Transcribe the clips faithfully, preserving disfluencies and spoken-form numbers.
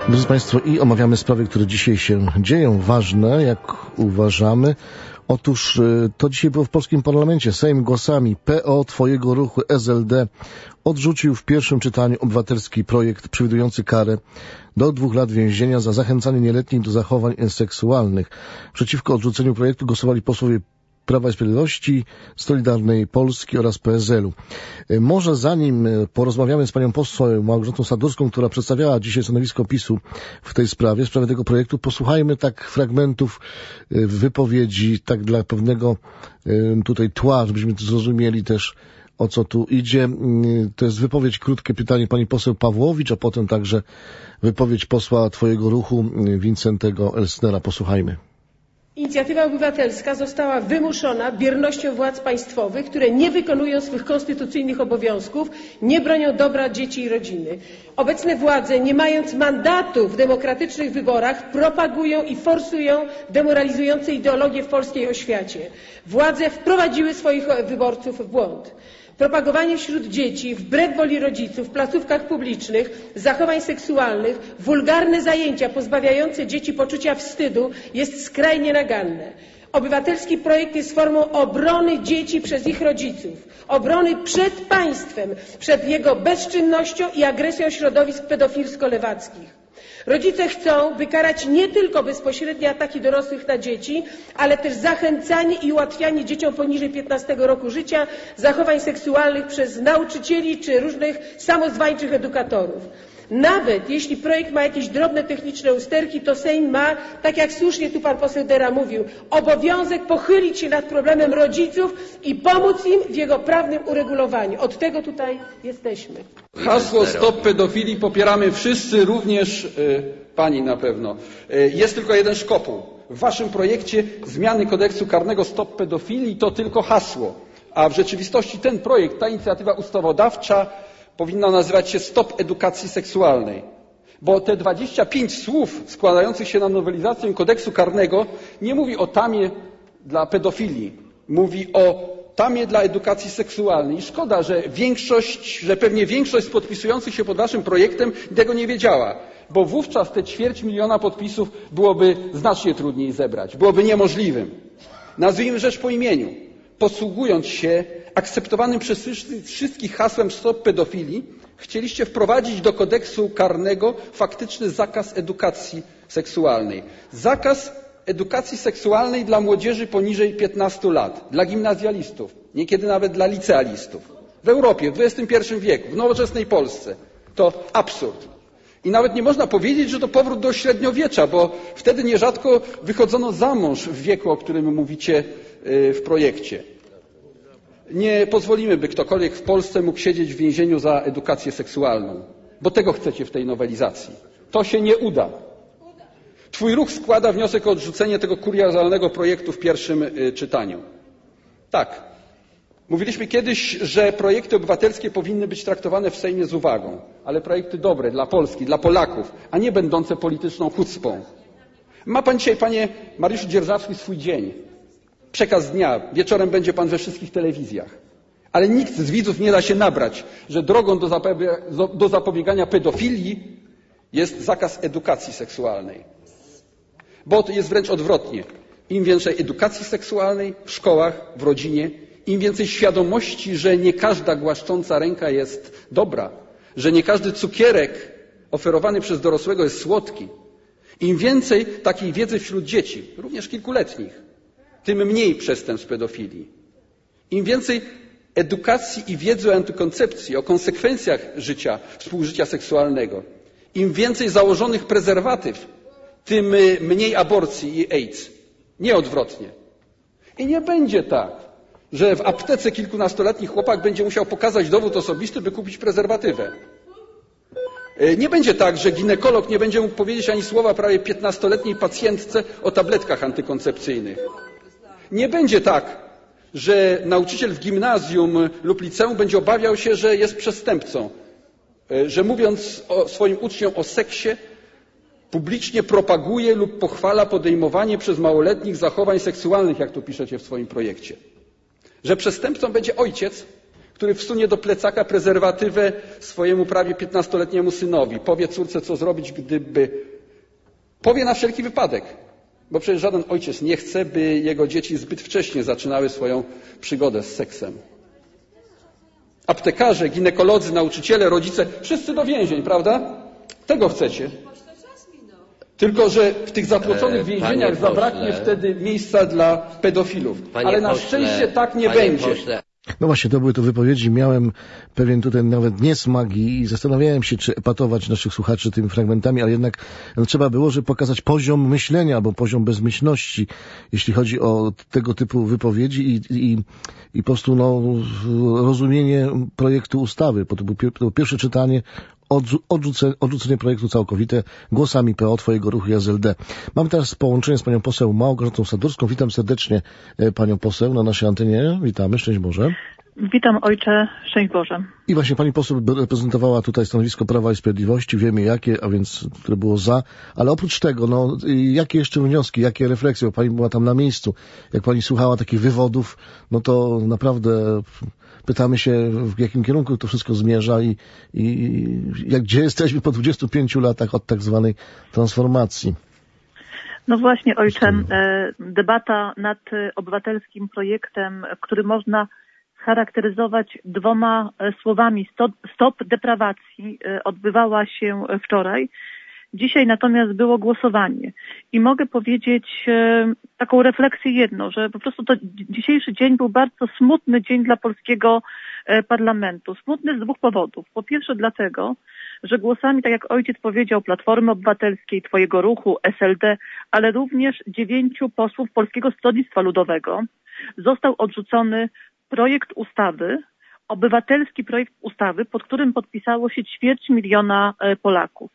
Drodzy Państwo, i omawiamy sprawy, które dzisiaj się dzieją, ważne, jak uważamy. Otóż to dzisiaj było w polskim parlamencie. Sejm głosami P O, Twojego Ruchu, S L D odrzucił w pierwszym czytaniu obywatelski projekt przewidujący karę do dwóch lat więzienia za zachęcanie nieletnich do zachowań seksualnych. Przeciwko odrzuceniu projektu głosowali posłowie Prawa i Sprawiedliwości, Solidarnej Polski oraz P S L u. Może zanim porozmawiamy z panią poseł Małgorzatą Sadurską, która przedstawiała dzisiaj stanowisko PiS-u w tej sprawie, w sprawie tego projektu, posłuchajmy tak fragmentów wypowiedzi, tak dla pewnego tutaj tła, żebyśmy zrozumieli też, o co tu idzie. To jest wypowiedź, krótkie pytanie pani poseł Pawłowicz, a potem także wypowiedź posła Twojego Ruchu Wincentego Elsnera. Posłuchajmy. Inicjatywa obywatelska została wymuszona biernością władz państwowych, które nie wykonują swych konstytucyjnych obowiązków, nie bronią dobra dzieci i rodziny. Obecne władze, nie mając mandatu w demokratycznych wyborach, propagują i forsują demoralizujące ideologie w polskiej oświacie. Władze wprowadziły swoich wyborców w błąd. Propagowanie wśród dzieci, wbrew woli rodziców, w placówkach publicznych zachowań seksualnych, wulgarne zajęcia pozbawiające dzieci poczucia wstydu jest skrajnie naganne. Obywatelski projekt jest formą obrony dzieci przez ich rodziców, obrony przed państwem, przed jego bezczynnością i agresją środowisk pedofilsko-lewackich. Rodzice chcą, by karać nie tylko bezpośrednie ataki dorosłych na dzieci, ale też zachęcanie i ułatwianie dzieciom poniżej piętnastego roku życia zachowań seksualnych przez nauczycieli czy różnych samozwańczych edukatorów. Nawet jeśli projekt ma jakieś drobne techniczne usterki, to Sejm ma, tak jak słusznie tu pan poseł Dera mówił, obowiązek pochylić się nad problemem rodziców i pomóc im w jego prawnym uregulowaniu. Od tego tutaj jesteśmy. Hasło Stop Pedofilii popieramy wszyscy, również y, pani na pewno. Y, jest tylko jeden szkopuł. W waszym projekcie zmiany kodeksu karnego Stop Pedofilii to tylko hasło, a w rzeczywistości ten projekt, ta inicjatywa ustawodawcza powinna nazywać się Stop Edukacji Seksualnej, bo te dwadzieścia pięć słów składających się na nowelizację kodeksu karnego nie mówi o tamie dla pedofilii, mówi o tamie dla edukacji seksualnej. I szkoda, że większość, że pewnie większość z podpisujących się pod waszym projektem tego nie wiedziała, bo wówczas te ćwierć miliona podpisów byłoby znacznie trudniej zebrać, byłoby niemożliwym. Nazwijmy rzecz po imieniu. Posługując się akceptowanym przez wszystkich hasłem Stop Pedofilii, chcieliście wprowadzić do kodeksu karnego faktyczny zakaz edukacji seksualnej. Zakaz edukacji seksualnej dla młodzieży poniżej piętnastu lat, dla gimnazjalistów, niekiedy nawet dla licealistów. W Europie, w dwudziestym pierwszym wieku, w nowoczesnej Polsce. To absurd. I nawet nie można powiedzieć, że to powrót do średniowiecza, bo wtedy nierzadko wychodzono za mąż w wieku, o którym mówicie w projekcie. Nie pozwolimy, by ktokolwiek w Polsce mógł siedzieć w więzieniu za edukację seksualną, bo tego chcecie w tej nowelizacji. To się nie uda. Twój ruch składa wniosek o odrzucenie tego kuriozalnego projektu w pierwszym czytaniu. Tak. Mówiliśmy kiedyś, że projekty obywatelskie powinny być traktowane w Sejmie z uwagą, ale projekty dobre dla Polski, dla Polaków, a nie będące polityczną chucpą. Ma pan dzisiaj, panie Mariuszu Dzierżawski, swój dzień. Przekaz dnia. Wieczorem będzie pan we wszystkich telewizjach. Ale nikt z widzów nie da się nabrać, że drogą do, zapobie- do zapobiegania pedofilii jest zakaz edukacji seksualnej. Bo to jest wręcz odwrotnie. Im więcej edukacji seksualnej w szkołach, w rodzinie, im więcej świadomości, że nie każda głaszcząca ręka jest dobra, że nie każdy cukierek oferowany przez dorosłego jest słodki. Im więcej takiej wiedzy wśród dzieci, również kilkuletnich, tym mniej przestępstw pedofilii. Im więcej edukacji i wiedzy o antykoncepcji, o konsekwencjach życia, współżycia seksualnego, im więcej założonych prezerwatyw, tym mniej aborcji i AIDS. Nie odwrotnie. I nie będzie tak, że w aptece kilkunastoletni chłopak będzie musiał pokazać dowód osobisty, by kupić prezerwatywę. Nie będzie tak, że ginekolog nie będzie mógł powiedzieć ani słowa prawie piętnastoletniej pacjentce o tabletkach antykoncepcyjnych. Nie będzie tak, że nauczyciel w gimnazjum lub liceum będzie obawiał się, że jest przestępcą, że mówiąc o swoim uczniom o seksie, publicznie propaguje lub pochwala podejmowanie przez małoletnich zachowań seksualnych, jak tu piszecie w swoim projekcie. Że przestępcą będzie ojciec, który wsunie do plecaka prezerwatywę swojemu prawie piętnastoletniemu synowi. Powie córce, co zrobić, gdyby... Powie na wszelki wypadek, bo przecież żaden ojciec nie chce, by jego dzieci zbyt wcześnie zaczynały swoją przygodę z seksem. Aptekarze, ginekolodzy, nauczyciele, rodzice, wszyscy do więzień, prawda? Tego chcecie. Tylko że w tych zatłoczonych więzieniach zabraknie wtedy miejsca dla pedofilów. Ale na szczęście tak nie będzie. No właśnie, to były to wypowiedzi. Miałem pewien tutaj nawet niesmak i zastanawiałem się, czy epatować naszych słuchaczy tymi fragmentami, ale jednak no, trzeba było, żeby pokazać poziom myślenia albo poziom bezmyślności, jeśli chodzi o tego typu wypowiedzi i, i, i po prostu no, rozumienie projektu ustawy. Bo to było pierwsze czytanie, odrzucenie, odrzucenie projektu całkowite głosami P O, Twojego Ruchu i S L D. Mam teraz połączenie z panią poseł Małgorzatą Sadurską. Witam serdecznie panią poseł na naszej antenie. Witamy, szczęść Boże. Witam ojcze, szczęść Boże. I właśnie pani poseł reprezentowała tutaj stanowisko Prawa i Sprawiedliwości, wiemy jakie, a więc które było za, ale oprócz tego, no, jakie jeszcze wnioski, jakie refleksje, bo pani była tam na miejscu, jak pani słuchała takich wywodów, no to naprawdę pytamy się, w jakim kierunku to wszystko zmierza i, i jak, gdzie jesteśmy po dwudziestu pięciu latach od tak zwanej transformacji. No właśnie ojcze, debata nad obywatelskim projektem, który można charakteryzować dwoma słowami stop, stop deprawacji, odbywała się wczoraj. Dzisiaj natomiast było głosowanie i mogę powiedzieć taką refleksję jedno, że po prostu to dzisiejszy dzień był bardzo smutny dzień dla polskiego parlamentu. Smutny z dwóch powodów. Po pierwsze dlatego, że głosami, tak jak ojciec powiedział, Platformy Obywatelskiej, Twojego Ruchu, S L D, ale również dziewięciu posłów Polskiego Stronnictwa Ludowego został odrzucony projekt ustawy, obywatelski projekt ustawy, pod którym podpisało się ćwierć miliona Polaków.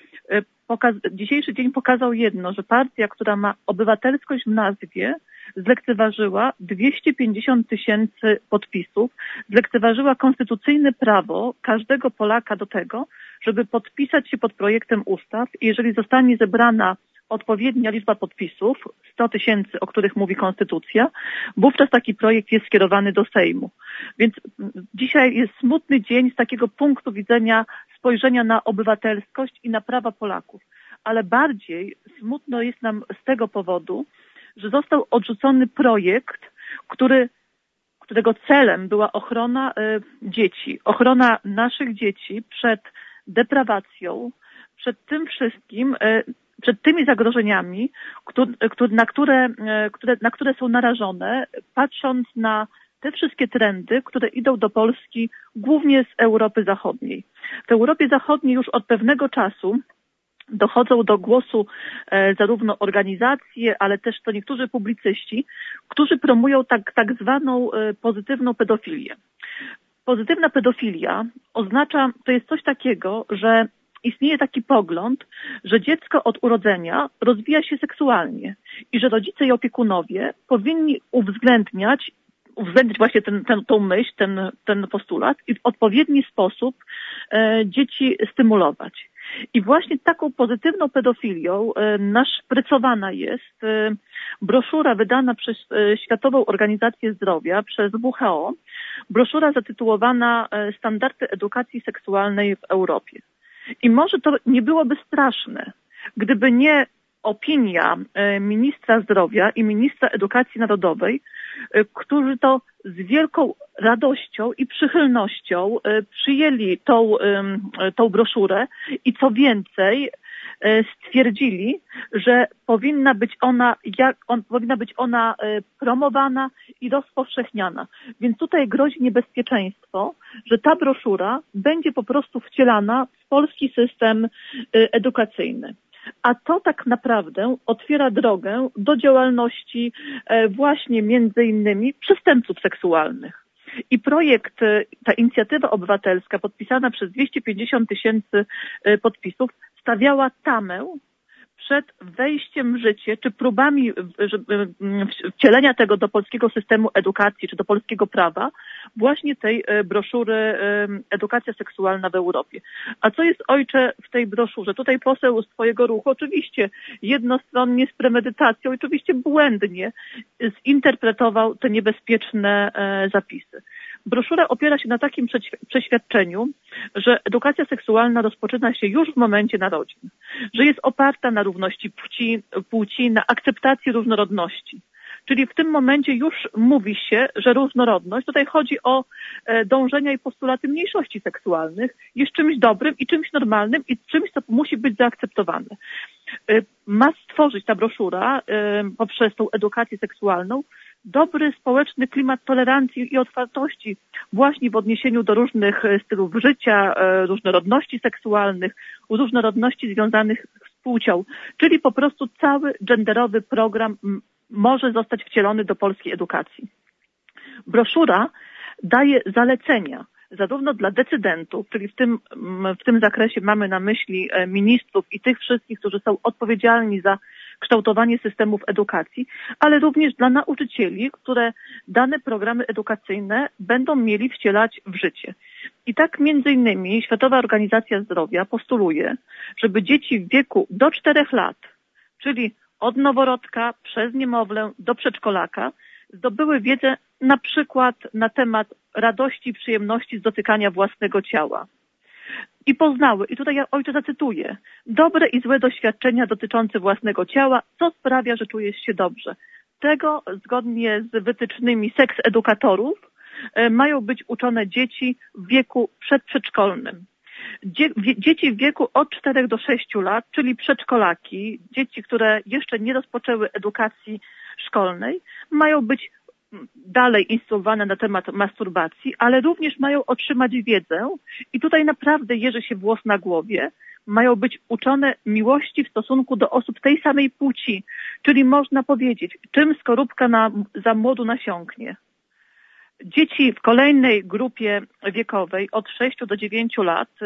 Pokaz- dzisiejszy dzień pokazał jedno, że partia, która ma obywatelskość w nazwie, zlekceważyła dwieście pięćdziesiąt tysięcy podpisów, zlekceważyła konstytucyjne prawo każdego Polaka do tego, żeby podpisać się pod projektem ustaw i jeżeli zostanie zebrana odpowiednia liczba podpisów, sto tysięcy, o których mówi Konstytucja, wówczas taki projekt jest skierowany do Sejmu. Więc dzisiaj jest smutny dzień z takiego punktu widzenia spojrzenia na obywatelskość i na prawa Polaków. Ale bardziej smutno jest nam z tego powodu, że został odrzucony projekt, który, którego celem była ochrona y, dzieci, ochrona naszych dzieci przed deprawacją, przed tym wszystkim, y, przed tymi zagrożeniami, który, który, na, które, które, na które są narażone, patrząc na te wszystkie trendy, które idą do Polski głównie z Europy Zachodniej. W Europie Zachodniej już od pewnego czasu dochodzą do głosu e, zarówno organizacje, ale też to niektórzy publicyści, którzy promują tak, tak zwaną e, pozytywną pedofilię. Pozytywna pedofilia oznacza, to jest coś takiego, że istnieje taki pogląd, że dziecko od urodzenia rozwija się seksualnie i że rodzice i opiekunowie powinni uwzględniać, uwzględnić właśnie ten, ten, tą myśl, ten, ten postulat i w odpowiedni sposób e, dzieci stymulować. I właśnie taką pozytywną pedofilią e, naszprycowana jest e, broszura wydana przez e, Światową Organizację Zdrowia, przez W H O, broszura zatytułowana e, Standardy edukacji seksualnej w Europie. I może to nie byłoby straszne, gdyby nie opinia ministra zdrowia i ministra edukacji narodowej, którzy to z wielką radością i przychylnością przyjęli tą, tą broszurę i co więcej stwierdzili, że powinna być ona, jak, on, powinna być ona promowana i rozpowszechniana. Więc tutaj grozi niebezpieczeństwo, że ta broszura będzie po prostu wcielana w polski system edukacyjny. A to tak naprawdę otwiera drogę do działalności właśnie między innymi przestępców seksualnych. I projekt, ta inicjatywa obywatelska podpisana przez dwieście pięćdziesiąt tysięcy podpisów stawiała tamę przed wejściem w życie, czy próbami wcielenia tego do polskiego systemu edukacji, czy do polskiego prawa, właśnie tej broszury Edukacja seksualna w Europie. A co jest, ojcze, w tej broszurze? Tutaj poseł z Twojego Ruchu oczywiście jednostronnie z premedytacją, oczywiście błędnie zinterpretował te niebezpieczne zapisy. Broszura opiera się na takim przeświadczeniu, że edukacja seksualna rozpoczyna się już w momencie narodzin, że jest oparta na równości płci, płci, na akceptacji różnorodności. Czyli w tym momencie już mówi się, że różnorodność, tutaj chodzi o dążenia i postulaty mniejszości seksualnych, jest czymś dobrym i czymś normalnym i czymś, co musi być zaakceptowane. Ma stworzyć ta broszura poprzez tą edukację seksualną dobry społeczny klimat tolerancji i otwartości właśnie w odniesieniu do różnych stylów życia, różnorodności seksualnych, różnorodności związanych z płcią, czyli po prostu cały genderowy program może zostać wcielony do polskiej edukacji. Broszura daje zalecenia zarówno dla decydentów, czyli w tym, w tym zakresie mamy na myśli ministrów i tych wszystkich, którzy są odpowiedzialni za kształtowanie systemów edukacji, ale również dla nauczycieli, które dane programy edukacyjne będą mieli wcielać w życie. I tak między innymi Światowa Organizacja Zdrowia postuluje, żeby dzieci w wieku do czterech lat, czyli od noworodka przez niemowlę do przedszkolaka, zdobyły wiedzę na przykład na temat radości i przyjemności z dotykania własnego ciała. I poznały, i tutaj ja ojcze zacytuję, dobre i złe doświadczenia dotyczące własnego ciała, co sprawia, że czujesz się dobrze. Tego zgodnie z wytycznymi seks edukatorów mają być uczone dzieci w wieku przedprzedszkolnym. Dzieci w wieku od czterech do sześciu lat, czyli przedszkolaki, dzieci, które jeszcze nie rozpoczęły edukacji szkolnej, mają być dalej instruowane na temat masturbacji, ale również mają otrzymać wiedzę i tutaj naprawdę jeży się włos na głowie, mają być uczone miłości w stosunku do osób tej samej płci, czyli można powiedzieć, czym skorupka na, za młodu nasiąknie. Dzieci w kolejnej grupie wiekowej od sześciu do dziewięciu lat y,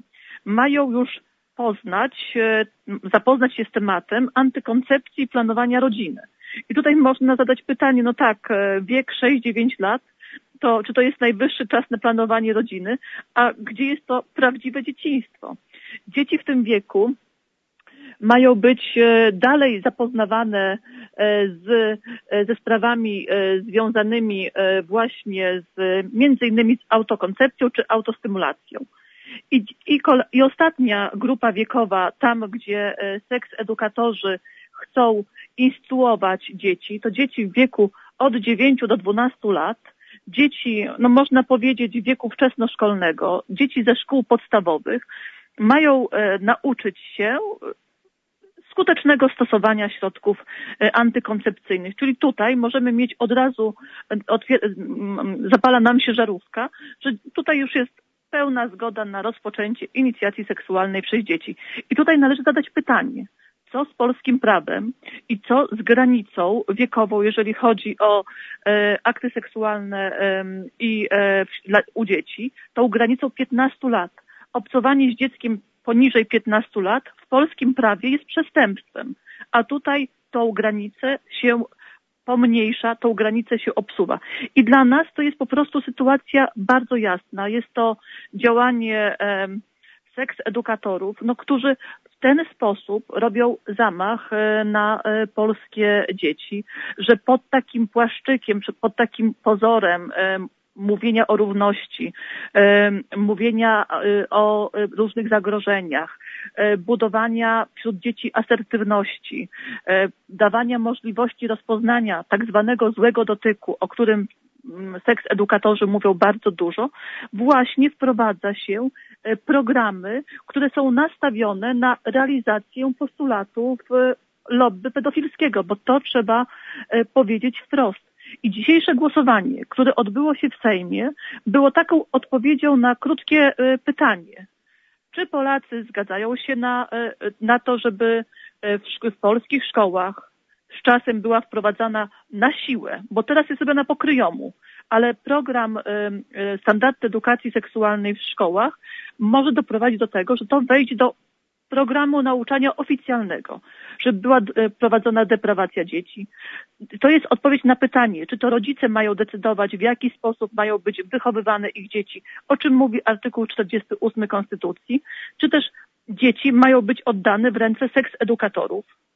mają już poznać, y, zapoznać się z tematem antykoncepcji i planowania rodziny. I tutaj można zadać pytanie, no tak, wiek sześć dziewięć lat, to czy to jest najwyższy czas na planowanie rodziny, a gdzie jest to prawdziwe dzieciństwo? Dzieci w tym wieku mają być dalej zapoznawane z, ze sprawami związanymi właśnie z między innymi z autokoncepcją czy autostymulacją. I, i, i ostatnia grupa wiekowa, tam gdzie seks edukatorzy chcą instruować dzieci, to dzieci w wieku od dziewięciu do dwunastu lat, dzieci, no można powiedzieć w wieku wczesnoszkolnego, dzieci ze szkół podstawowych mają e, nauczyć się skutecznego stosowania środków e, antykoncepcyjnych. Czyli tutaj możemy mieć od razu, otwier- zapala nam się żarówka, że tutaj już jest pełna zgoda na rozpoczęcie inicjacji seksualnej przez dzieci. I tutaj należy zadać pytanie, co z polskim prawem i co z granicą wiekową, jeżeli chodzi o e, akty seksualne e, i e, u dzieci, tą granicą piętnastu lat. Obcowanie z dzieckiem poniżej piętnastu lat w polskim prawie jest przestępstwem, a tutaj tą granicę się pomniejsza, tą granicę się obsuwa. I dla nas to jest po prostu sytuacja bardzo jasna. Jest to działanie e, seks edukatorów, no, którzy w ten sposób robią zamach na polskie dzieci, że pod takim płaszczykiem, czy pod takim pozorem mówienia o równości, mówienia o różnych zagrożeniach, budowania wśród dzieci asertywności, dawania możliwości rozpoznania tak zwanego złego dotyku, o którym seks edukatorzy mówią bardzo dużo, właśnie wprowadza się programy, które są nastawione na realizację postulatów lobby pedofilskiego, bo to trzeba powiedzieć wprost. I dzisiejsze głosowanie, które odbyło się w Sejmie, było taką odpowiedzią na krótkie pytanie. Czy Polacy zgadzają się na, na to, żeby w, w polskich szkołach z czasem była wprowadzana na siłę, bo teraz jest robiona po kryjomu, ale program y, y, standardy edukacji seksualnej w szkołach może doprowadzić do tego, że to wejdzie do programu nauczania oficjalnego, żeby była y, prowadzona deprawacja dzieci. To jest odpowiedź na pytanie, czy to rodzice mają decydować, w jaki sposób mają być wychowywane ich dzieci, o czym mówi artykuł czterdziesty ósmy Konstytucji, czy też dzieci mają być oddane w ręce seks edukatorów.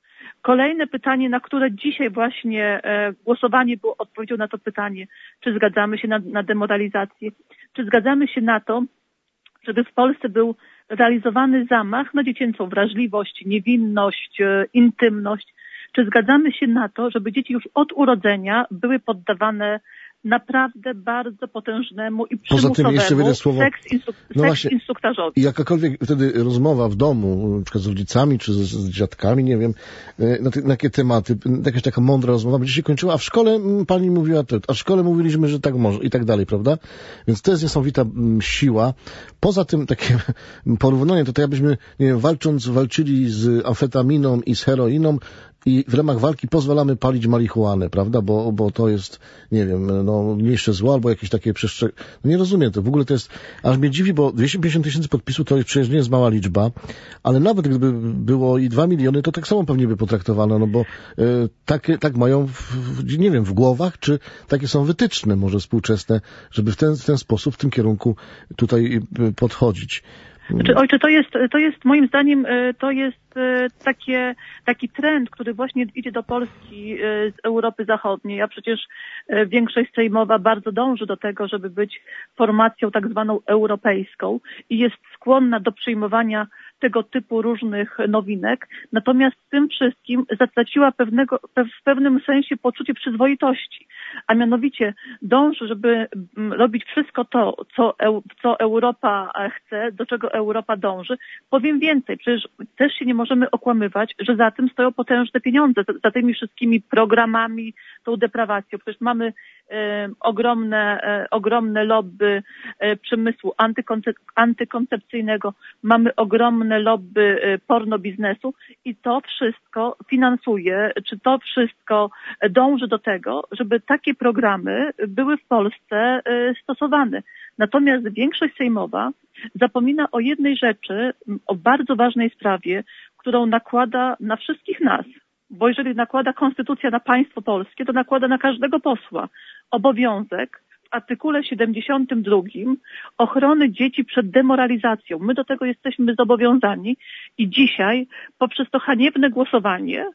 Kolejne pytanie, na które dzisiaj właśnie głosowanie było odpowiedzią na to pytanie, czy zgadzamy się na, na demoralizację, czy zgadzamy się na to, żeby w Polsce był realizowany zamach na dziecięcą wrażliwość, niewinność, intymność. Czy zgadzamy się na to, żeby dzieci już od urodzenia były poddawane naprawdę bardzo potężnemu i przymusowemu słowo... seks, instru... no seks właśnie, instruktażowi. I jakakolwiek wtedy rozmowa w domu, na przykład z rodzicami, czy z, z dziadkami, nie wiem, na, te, na jakie tematy, jakaś taka mądra rozmowa będzie się kończyła, a w szkole pani mówiła to, a w szkole mówiliśmy, że tak może i tak dalej, prawda? Więc to jest niesamowita siła. Poza tym takie porównanie, to tak jakbyśmy, nie wiem, walcząc, walczyli z amfetaminą i z heroiną, i w ramach walki pozwalamy palić marihuanę, prawda? Bo, bo to jest, nie wiem, no, mniejsze zło albo jakieś takie przestrzeg... No nie rozumiem to. W ogóle to jest... Aż mnie dziwi, bo dwieście pięćdziesiąt tysięcy podpisów to przecież nie jest mała liczba, ale nawet gdyby było i dwa miliony, to tak samo pewnie by potraktowano, no bo y, tak, tak mają, w, nie wiem, w głowach, czy takie są wytyczne może współczesne, żeby w ten, w ten sposób, w tym kierunku tutaj y, podchodzić. Znaczy, ojcze, to jest, to jest moim zdaniem, to jest takie, taki trend, który właśnie idzie do Polski z Europy Zachodniej, a przecież większość sejmowa bardzo dąży do tego, żeby być formacją tak zwaną europejską i jest skłonna do przyjmowania tego typu różnych nowinek, natomiast tym wszystkim zatraciła pewnego, w pewnym sensie poczucie przyzwoitości, a mianowicie dąży, żeby robić wszystko to, co, co Europa chce, do czego Europa dąży. Powiem więcej, przecież też się nie możemy okłamywać, że za tym stoją potężne pieniądze, za, za tymi wszystkimi programami, tą deprawacją. Przecież mamy e, ogromne, e, ogromne lobby e, przemysłu antykoncep antykoncepcyjnego, mamy ogromne lobby porno biznesu i to wszystko finansuje, czy to wszystko dąży do tego, żeby takie programy były w Polsce stosowane. Natomiast większość sejmowa zapomina o jednej rzeczy, o bardzo ważnej sprawie, którą nakłada na wszystkich nas. Bo jeżeli nakłada konstytucja na państwo polskie, to nakłada na każdego posła obowiązek w artykule siedemdziesiątym drugim ochrony dzieci przed demoralizacją. My do tego jesteśmy zobowiązani i dzisiaj poprzez to haniebne głosowanie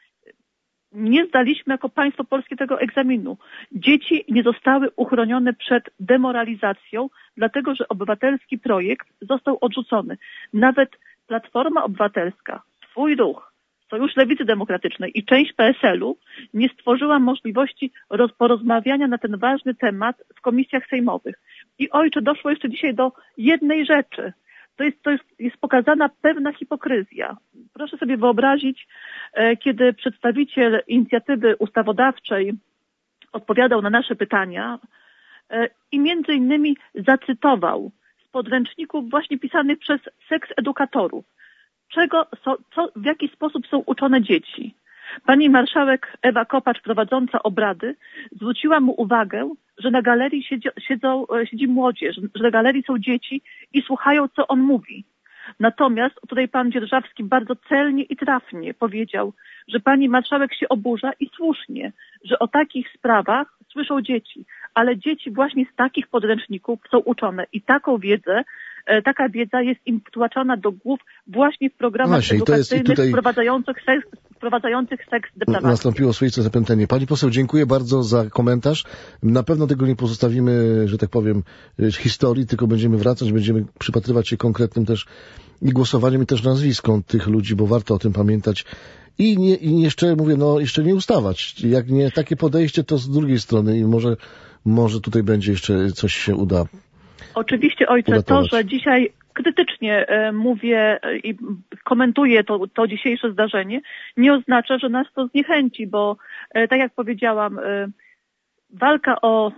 nie zdaliśmy jako państwo polskie tego egzaminu. Dzieci nie zostały uchronione przed demoralizacją, dlatego że obywatelski projekt został odrzucony. Nawet Platforma Obywatelska, Twój Ruch, Sojusz Lewicy Demokratycznej i część P S L u nie stworzyła możliwości roz, porozmawiania na ten ważny temat w komisjach sejmowych. I ojcze, doszło jeszcze dzisiaj do jednej rzeczy. To jest, to jest, jest pokazana pewna hipokryzja. Proszę sobie wyobrazić, e, kiedy przedstawiciel inicjatywy ustawodawczej odpowiadał na nasze pytania e, i między innymi zacytował z podręczników właśnie pisanych przez seksedukatorów, czego, so, co, w jaki sposób są uczone dzieci. Pani marszałek Ewa Kopacz, prowadząca obrady, zwróciła mu uwagę, że na galerii siedzi, siedzą, siedzi młodzież, że na galerii są dzieci i słuchają, co on mówi. Natomiast tutaj pan Dzierżawski bardzo celnie i trafnie powiedział, że pani marszałek się oburza i słusznie, że o takich sprawach słyszą dzieci, ale dzieci właśnie z takich podręczników są uczone i taką wiedzę, taka wiedza jest im wtłaczana do głów właśnie w programach właśnie, edukacyjnych tutaj... wprowadzających seks, wprowadzających seks deprawacji. Nastąpiło swoiste zapętlenie. Pani poseł, dziękuję bardzo za komentarz. Na pewno tego nie pozostawimy, że tak powiem, historii, tylko będziemy wracać, będziemy przypatrywać się konkretnym też i głosowaniem, i też nazwiskom tych ludzi, bo warto o tym pamiętać. I, nie, i jeszcze, mówię, no jeszcze nie ustawać. Jak nie takie podejście, to z drugiej strony i może, może tutaj będzie jeszcze coś się uda. Oczywiście, ojcze, uratować. To, że dzisiaj krytycznie e, mówię e, i komentuję to, to dzisiejsze zdarzenie, nie oznacza, że nas to zniechęci, bo e, tak jak powiedziałam, e, walka o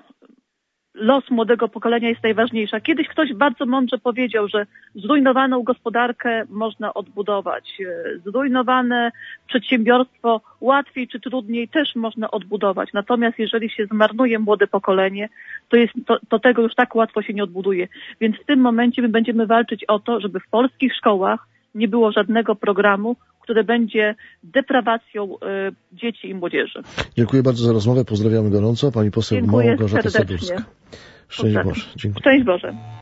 los młodego pokolenia jest najważniejsza. Kiedyś ktoś bardzo mądrze powiedział, że zrujnowaną gospodarkę można odbudować. Zrujnowane przedsiębiorstwo łatwiej czy trudniej też można odbudować. Natomiast jeżeli się zmarnuje młode pokolenie, to, jest, to, to tego już tak łatwo się nie odbuduje. Więc w tym momencie my będziemy walczyć o to, żeby w polskich szkołach nie było żadnego programu, które będzie deprawacją y, dzieci i młodzieży. Dziękuję bardzo za rozmowę. Pozdrawiamy gorąco. Pani poseł Małgorzata Sadurska. Szczęść Boże. Dziękuję. Szczęść Boże.